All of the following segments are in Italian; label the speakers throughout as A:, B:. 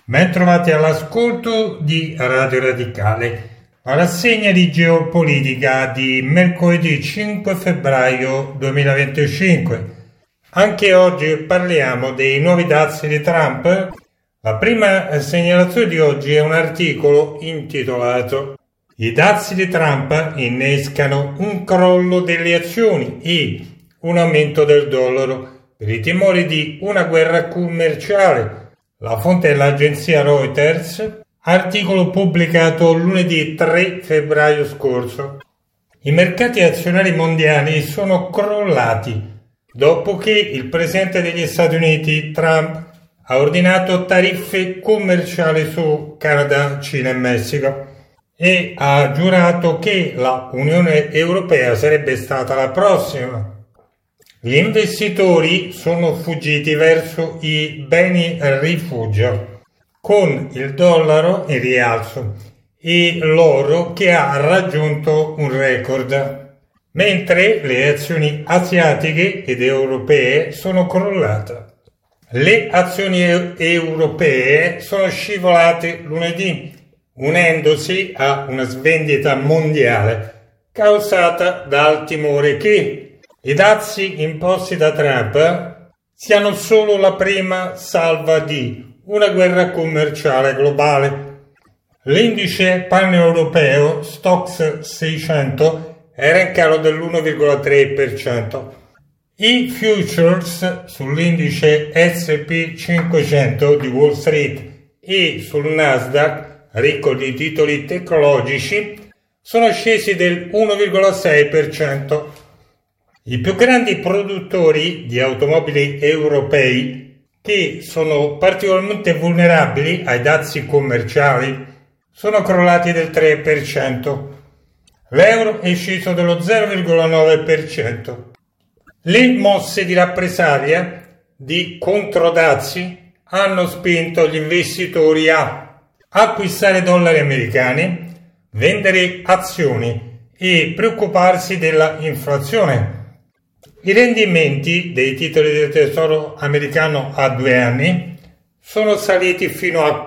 A: Bentrovati all'ascolto di Radio Radicale, la rassegna di geopolitica di mercoledì 5 febbraio 2025. Anche oggi parliamo dei nuovi dazi di Trump. La prima segnalazione di oggi è un articolo intitolato "I dazi di Trump innescano un crollo delle azioni e un aumento del dollaro per i timori di una guerra commerciale". La fonte è l'agenzia Reuters, articolo pubblicato lunedì 3 febbraio scorso. I mercati azionari mondiali sono crollati dopo che il presidente degli Stati Uniti, Trump, ha ordinato tariffe commerciali su Canada, Cina e Messico e ha giurato che la Unione Europea sarebbe stata la prossima. Gli investitori sono fuggiti verso i beni rifugio, con il dollaro in rialzo e l'oro che ha raggiunto un record, mentre le azioni asiatiche ed europee sono crollate. Le azioni europee sono scivolate lunedì, unendosi a una svendita mondiale causata dal timore che i dazi imposti da Trump siano solo la prima salva di una guerra commerciale globale. L'indice paneuropeo Stoxx 600 era in calo dell'1,3%. I futures sull'indice S&P 500 di Wall Street e sul Nasdaq, ricco di titoli tecnologici, sono scesi del 1,6%. I più grandi produttori di automobili europei, che sono particolarmente vulnerabili ai dazi commerciali, sono crollati del 3%. L'euro è sceso dello 0,9%. Le mosse di rappresaglia di controdazi hanno spinto gli investitori a acquistare dollari americani, vendere azioni e preoccuparsi della inflazione. I rendimenti dei titoli del tesoro americano a 2 anni sono saliti fino al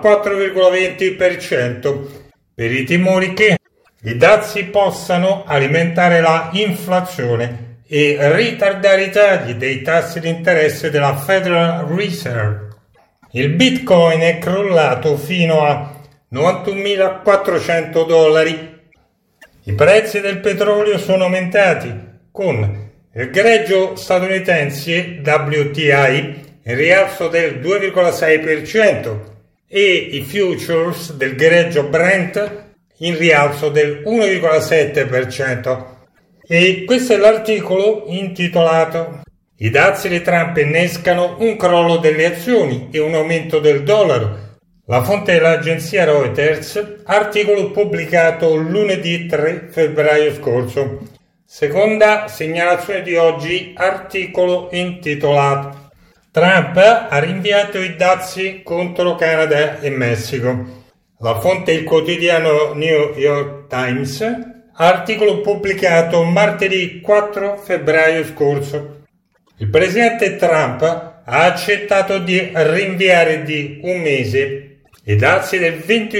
A: 4,20% per i timori che i dazi possano alimentare la inflazione e ritardare i tagli dei tassi di interesse della Federal Reserve. Il Bitcoin è crollato fino a $91.400. I prezzi del petrolio sono aumentati, con il greggio statunitense WTI in rialzo del 2,6% e i futures del greggio Brent in rialzo del 1,7%. E questo è l'articolo intitolato "I dazi di Trump innescano un crollo delle azioni e un aumento del dollaro". La fonte è l'agenzia Reuters, articolo pubblicato lunedì 3 febbraio scorso. Seconda segnalazione di oggi, articolo intitolato "Trump ha rinviato i dazi contro Canada e Messico". La fonte è il quotidiano New York Times, articolo pubblicato martedì 4 febbraio scorso. Il presidente Trump ha accettato di rinviare di un mese i dazi del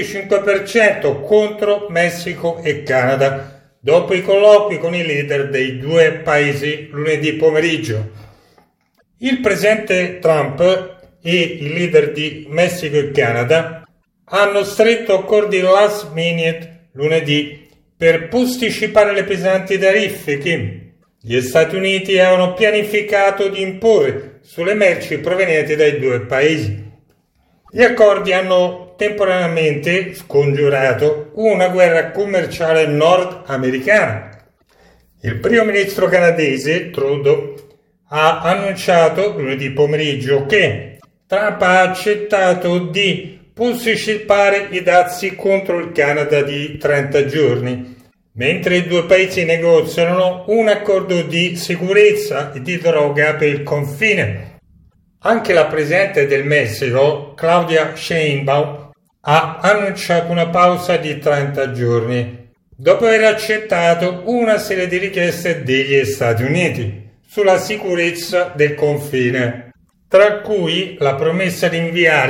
A: 25% contro Messico e Canada, dopo i colloqui con i leader dei due paesi lunedì pomeriggio. Il presidente Trump e i leader di Messico e Canada hanno stretto accordi last minute lunedì per posticipare le pesanti tariffe che gli Stati Uniti avevano pianificato di imporre sulle merci provenienti dai due paesi. Gli accordi hanno temporaneamente scongiurato una guerra commerciale nordamericana. Il primo ministro canadese, Trudeau, ha annunciato lunedì pomeriggio che Trump ha accettato di posticipare i dazi contro il Canada di 30 giorni, mentre i due paesi negoziano un accordo di sicurezza e di droga per il confine. Anche la presidente del Messico, Claudia Sheinbaum, ha annunciato una pausa di 30 giorni, dopo aver accettato una serie di richieste degli Stati Uniti sulla sicurezza del confine, tra cui la promessa di inviare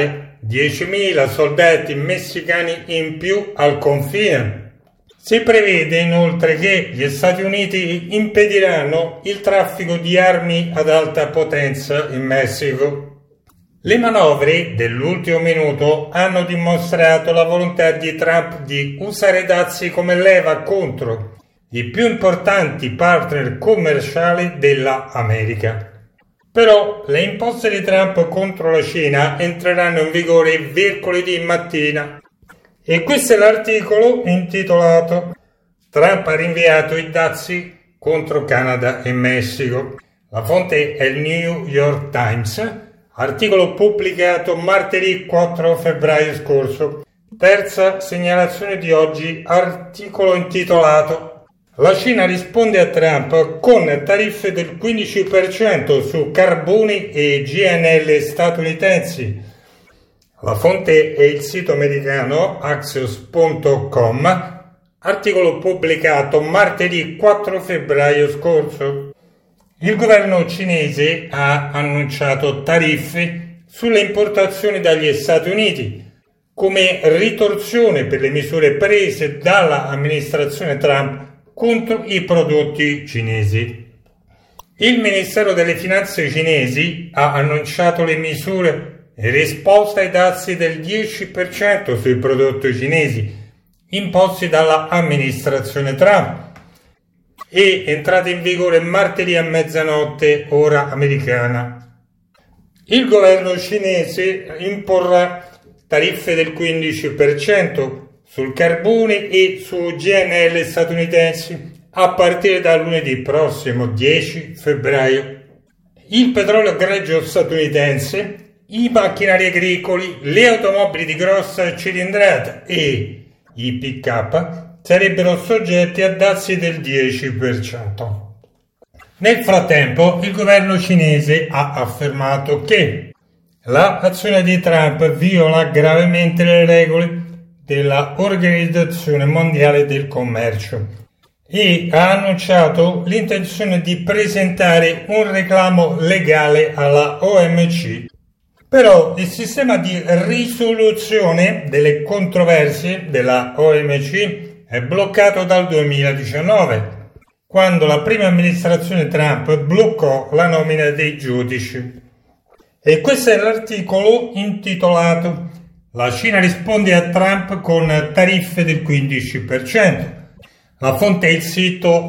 A: 10.000 soldati messicani in più al confine. Si prevede inoltre che gli Stati Uniti impediranno il traffico di armi ad alta potenza in Messico. Le manovre dell'ultimo minuto hanno dimostrato la volontà di Trump di usare i dazi come leva contro i più importanti partner commerciali della America. Però le imposte di Trump contro la Cina entreranno in vigore mercoledì mattina. E questo è l'articolo intitolato Trump ha rinviato i dazi contro Canada e Messico. La fonte è il New York Times. Articolo pubblicato martedì 4 febbraio scorso. Terza segnalazione di oggi, articolo intitolato La Cina risponde a Trump con tariffe del 15% su carboni e GNL statunitensi. La fonte è il sito americano Axios.com, articolo pubblicato martedì 4 febbraio scorso. Il governo cinese ha annunciato tariffe sulle importazioni dagli Stati Uniti come ritorsione per le misure prese dall'amministrazione Trump contro i prodotti cinesi. Il Ministero delle Finanze cinesi ha annunciato le misure in risposta ai dazi del 10% sui prodotti cinesi imposti dall'amministrazione Trump e entrata in vigore martedì a mezzanotte ora americana. Il governo cinese imporrà tariffe del 15% sul carbone e su GNL statunitensi a partire da lunedì prossimo 10 febbraio. Il petrolio greggio statunitense, i macchinari agricoli, le automobili di grossa cilindrata e i pick-up sarebbero soggetti a dazi del 10%. Nel frattempo, il governo cinese ha affermato che l'azione di Trump viola gravemente le regole della Organizzazione Mondiale del Commercio e ha annunciato l'intenzione di presentare un reclamo legale alla OMC. Però il sistema di risoluzione delle controversie della OMC è bloccato dal 2019, quando la prima amministrazione Trump bloccò la nomina dei giudici. E questo è l'articolo intitolato La Cina risponde a Trump con tariffe del 15%. La fonte è il sito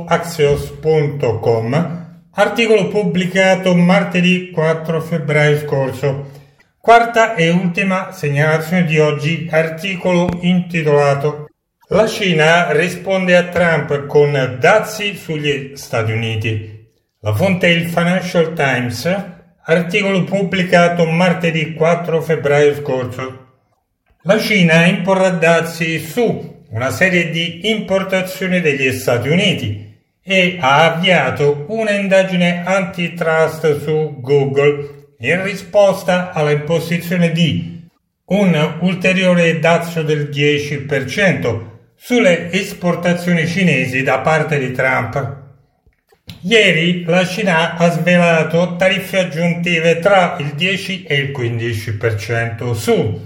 A: Axios.com, articolo pubblicato martedì 4 febbraio scorso. Quarta e ultima segnalazione di oggi, articolo intitolato La Cina risponde a Trump con dazi sugli Stati Uniti. La fonte è il Financial Times, articolo pubblicato martedì 4 febbraio scorso. La Cina imporrà dazi su una serie di importazioni degli Stati Uniti e ha avviato un'indagine antitrust su Google in risposta alla imposizione di un ulteriore dazio del 10% sulle esportazioni cinesi da parte di Trump. Ieri la Cina ha svelato tariffe aggiuntive tra il 10 e il 15% su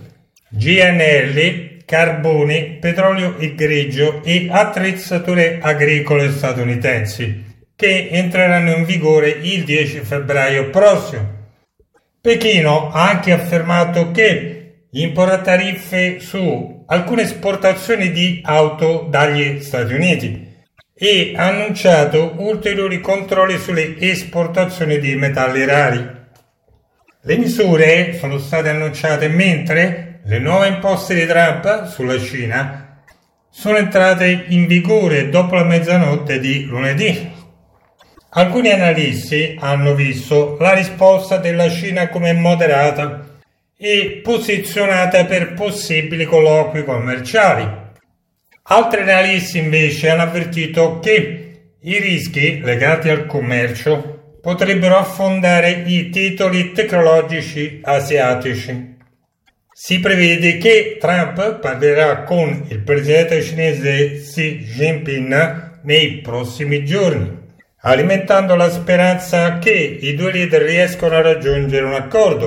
A: GNL, carboni, petrolio e greggio e attrezzature agricole statunitensi, che entreranno in vigore il 10 febbraio prossimo. Pechino ha anche affermato che imporrà tariffe su alcune esportazioni di auto dagli Stati Uniti e ha annunciato ulteriori controlli sulle esportazioni di metalli rari. Le misure sono state annunciate mentre le nuove imposte di Trump sulla Cina sono entrate in vigore dopo la mezzanotte di lunedì. Alcuni analisti hanno visto la risposta della Cina come moderata e posizionata per possibili colloqui commerciali. Altri analisti invece hanno avvertito che i rischi legati al commercio potrebbero affondare i titoli tecnologici asiatici. Si prevede che Trump parlerà con il presidente cinese Xi Jinping nei prossimi giorni, alimentando la speranza che i due leader riescano a raggiungere un accordo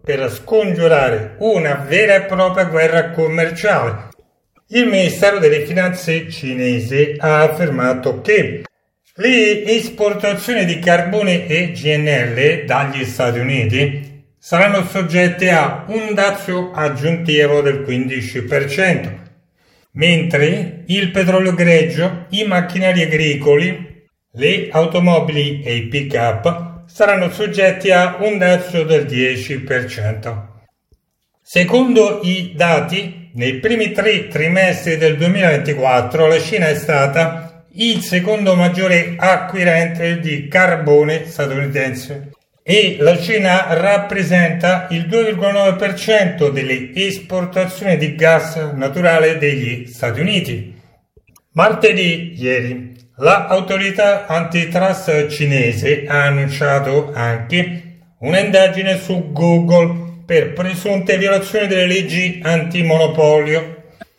A: per scongiurare una vera e propria guerra commerciale. Il Ministero delle Finanze cinese ha affermato che le esportazioni di carbone e GNL dagli Stati Uniti saranno soggette a un dazio aggiuntivo del 15%, mentre il petrolio greggio, i macchinari agricoli, le automobili e i pick-up saranno soggetti a un dazio del 10%. Secondo i dati, nei primi 3 trimestri del 2024 la Cina è stata il secondo maggiore acquirente di carbone statunitense e la Cina rappresenta il 2,9% delle esportazioni di gas naturale degli Stati Uniti. Martedì, ieri, l'autorità antitrust cinese ha annunciato anche un'indagine su Google per presunte violazioni delle leggi antimonopolio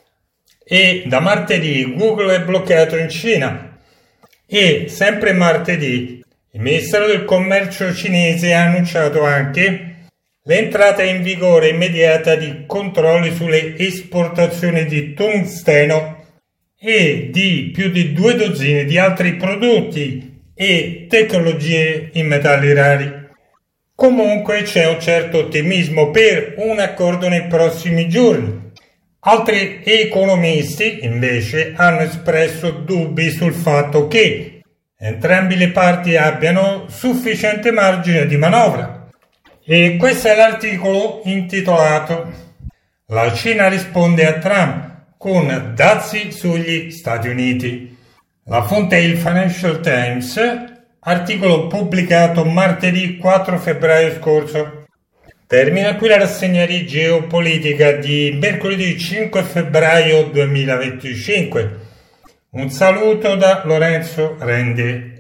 A: e da martedì Google è bloccato in Cina e sempre martedì il Ministero del Commercio cinese ha annunciato anche l'entrata in vigore immediata di controlli sulle esportazioni di tungsteno e di più di 2 dozzine di altri prodotti e tecnologie in metalli rari. Comunque c'è un certo ottimismo per un accordo nei prossimi giorni. Altri economisti invece hanno espresso dubbi sul fatto che entrambe le parti abbiano sufficiente margine di manovra. E questo è l'articolo intitolato "La Cina risponde a Trump con dazi sugli Stati Uniti". La fonte è il Financial Times, articolo pubblicato martedì 4 febbraio scorso. Termina qui la rassegna di geopolitica di mercoledì 5 febbraio 2025. Un saluto da Lorenzo Rende.